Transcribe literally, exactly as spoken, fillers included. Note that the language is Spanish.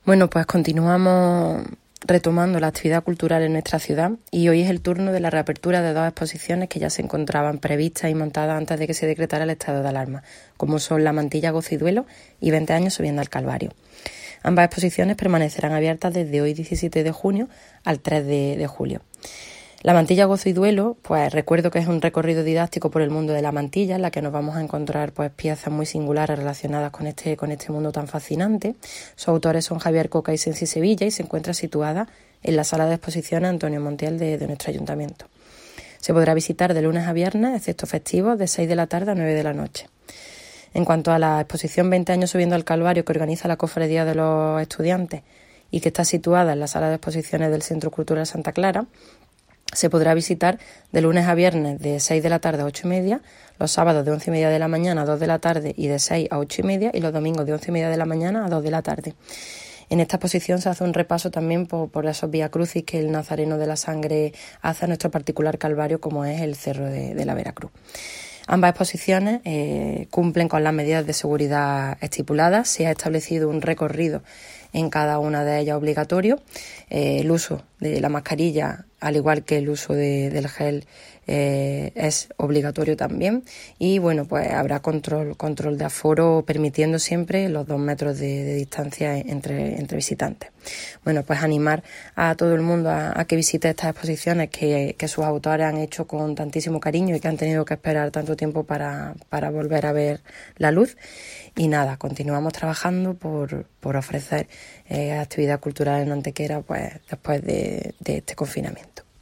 Bueno, pues continuamos retomando la actividad cultural en nuestra ciudad y hoy es el turno de la reapertura de dos exposiciones que ya se encontraban previstas y montadas antes de que se decretara el estado de alarma, como son La Mantilla, Gozo y Duelo y veinte años subiendo al Calvario. Ambas exposiciones permanecerán abiertas desde hoy diecisiete de junio al tres de julio. La Mantilla, Gozo y Duelo, pues recuerdo que es un recorrido didáctico por el mundo de la mantilla, en la que nos vamos a encontrar pues piezas muy singulares relacionadas con este, con este mundo tan fascinante. Sus autores son Javier Coca y Sensi Sevilla y se encuentra situada en la sala de exposiciones Antonio Montiel de, de nuestro ayuntamiento. Se podrá visitar de lunes a viernes, excepto festivos, de seis de la tarde a nueve de la noche. En cuanto a la exposición veinte años subiendo al Calvario que organiza la Cofradía de los Estudiantes y que está situada en la sala de exposiciones del Centro Cultural Santa Clara, se podrá visitar de lunes a viernes de seis de la tarde a ocho y media, los sábados de once y media de la mañana a dos de la tarde y de seis a ocho y media y los domingos de once y media de la mañana a dos de la tarde. En esta exposición se hace un repaso también por, por esos vía crucis que el Nazareno de la Sangre hace a nuestro particular calvario como es el Cerro de, de la Veracruz. Ambas exposiciones eh, cumplen con las medidas de seguridad estipuladas. Se ha establecido un recorrido en cada una de ellas obligatorio. Eh, el uso de la mascarilla, al igual que el uso de, del gel, eh, es obligatorio también. Y bueno, pues habrá control, control de aforo, permitiendo siempre los dos metros de, de distancia entre, entre visitantes. Bueno, pues animar a todo el mundo a, a que visite estas exposiciones que, que sus autores han hecho con tantísimo cariño y que han tenido que esperar tanto tiempo para, para volver a ver la luz. Y nada, continuamos trabajando por, por ofrecer eh, actividad cultural en Antequera pues, después de, de este confinamiento.